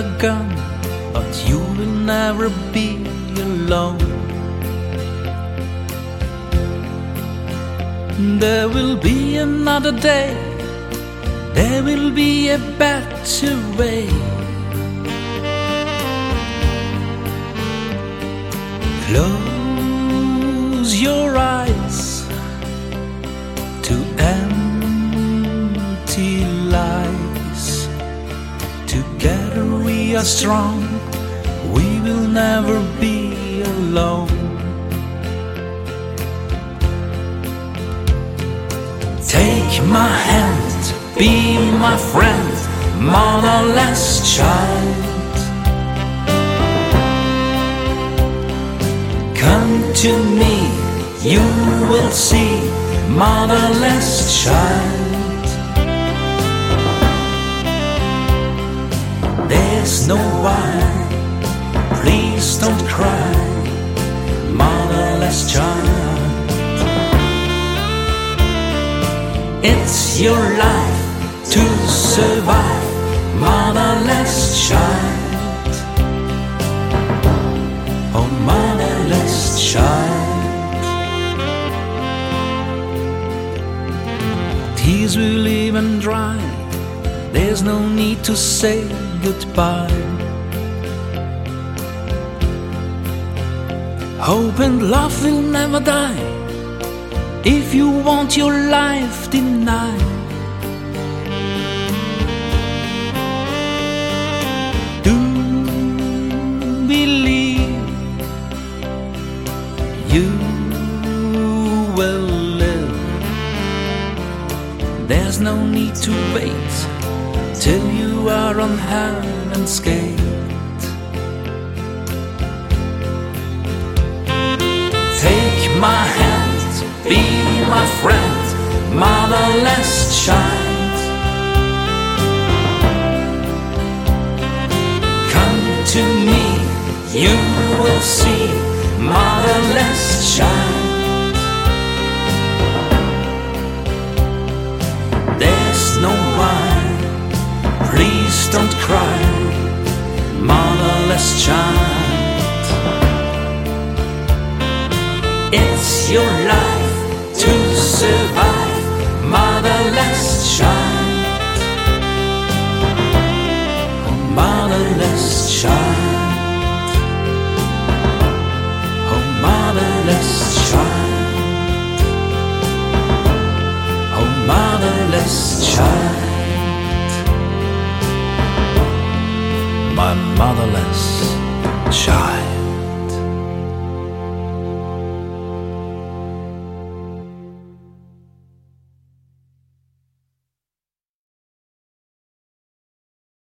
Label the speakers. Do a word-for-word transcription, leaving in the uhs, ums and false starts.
Speaker 1: are gone, but you will never be alone. There will be another day, there will be a better way. Close your eyes to empty lies. Together we are strong, we will never be alone. Take my hand, be my friend, motherless child. Come to me, you will see, motherless child. There's no why, please don't cry, motherless child. It's your life to survive, motherless child. Oh, motherless child. Tears will even dry, there's no need to say goodbye. Hope and love will never die, if you want your life denied. Do believe you will live. There's no need to wait till you are on heaven's gate. Take my hand, be my friend, motherless child. Come to me, you will see, motherless child. There's no why, please don't cry, motherless child. It's your life to survive, motherless child. Oh, motherless child. Oh, motherless child. Oh, motherless child. My motherless child.